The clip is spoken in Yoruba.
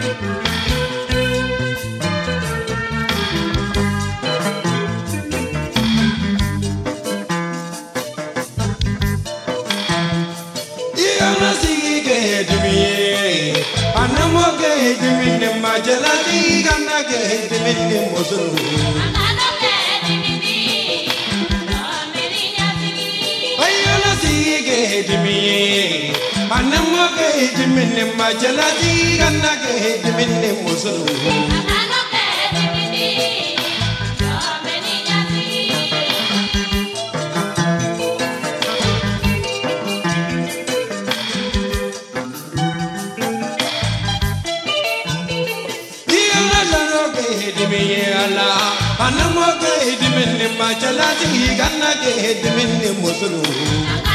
Jalati ganna ke dimini mosuru anana ke dimini meri nyasigi ayala sige dimini anamma ke dimini majalati ganna ke dimini mosuru anana ke dimini meri nyasigi Allah anamo ke dimini majalati ganna ke dimini musulu